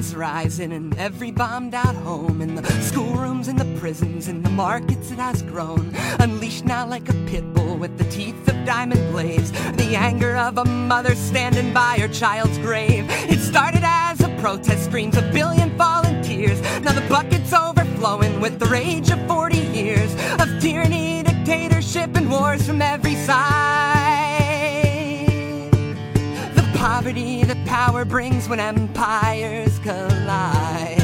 rents rising in every bombed out home, in the schoolrooms, in the prisons, in the markets it has grown. Unleashed now like a pit bull with the teeth of diamond blades, the anger of a mother standing by her child's grave. It started as a protest, screams a billion fallen tears. Now the bucket's overflowing with the rage of 40 years of tyranny, dictatorship, and wars from every side. The poverty that power brings when empires collide.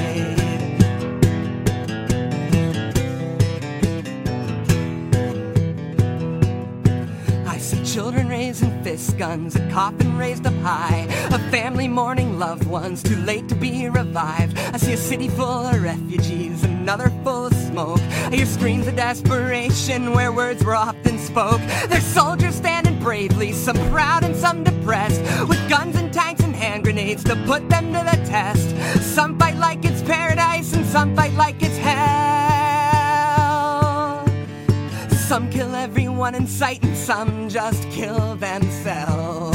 I see children raising fist guns, a coffin raised up high, a family mourning loved ones too late to be revived. I see a city full of refugees, another full of smoke. I hear screams of desperation where words were often spoke. There's soldiers standing bravely, some proud and some depressed, with guns and tanks and hand grenades to put them to the test. Some fight like it's paradise and some fight like it's hell. Some kill everyone in sight and some just kill themselves.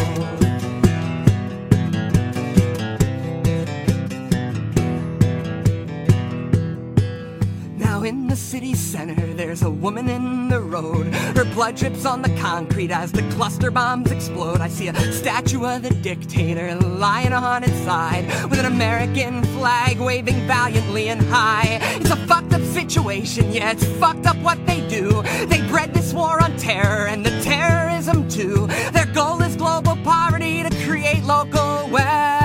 In the city center, there's a woman in the road. Her blood drips on the concrete as the cluster bombs explode. I see a statue of the dictator lying on its side, with an American flag waving valiantly and high. It's a fucked up situation, yeah, it's fucked up what they do. They bred this war on terror and the terrorism too. Their goal is global poverty to create local wealth.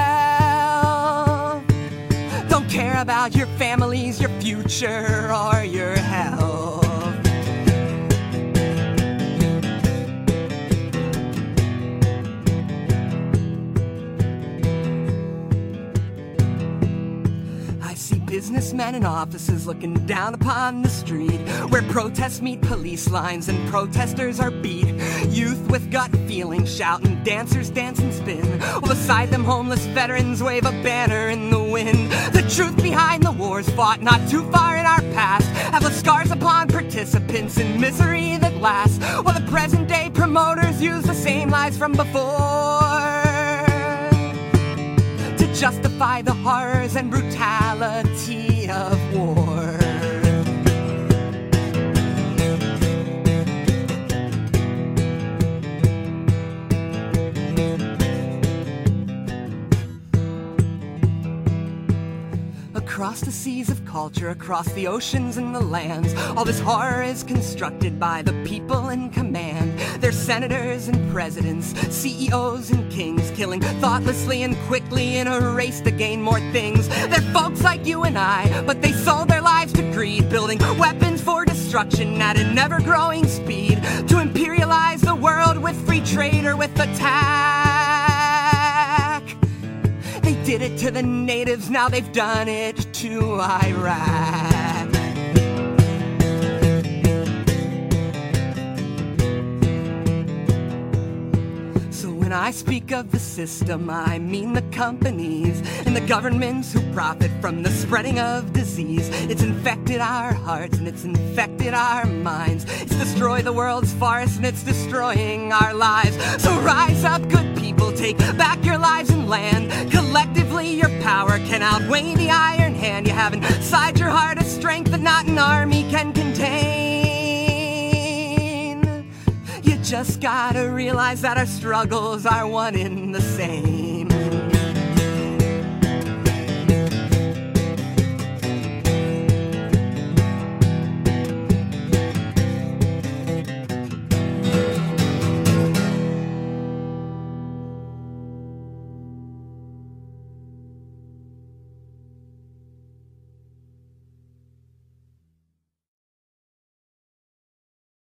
Don't care about your families, your future, or your health. I see businessmen in offices looking down upon the street, where protests meet police lines and protesters are beat. Youth with gut feelings shouting, dancers dance and spin, while beside them homeless veterans wave a banner in the wind. The truth behind the wars fought not too far in our past have left scars upon participants in misery that lasts, while the present day promoters use the same lies from before to justify the horrors and brutality of war. Across the seas of culture, across the oceans and the lands, all this horror is constructed by the people in command. They're senators and presidents, CEOs and kings, killing thoughtlessly and quickly in a race to gain more things. They're folks like you and I, but they sold their lives to greed, building weapons for destruction at an ever-growing speed, to imperialize the world with free trade or with attack. They did it to the natives, now they've done it to Iraq. So when I speak of the system, I mean the companies and the governments who profit from the spreading of disease. It's infected our hearts and it's infected our minds. It's destroyed the world's forests and it's destroying our lives. So rise up, good people, take back your lives and land. Collectively your power can outweigh the iron hand you have inside your heart, a strength that not an army can contain. You just gotta realize that our struggles are one in the same.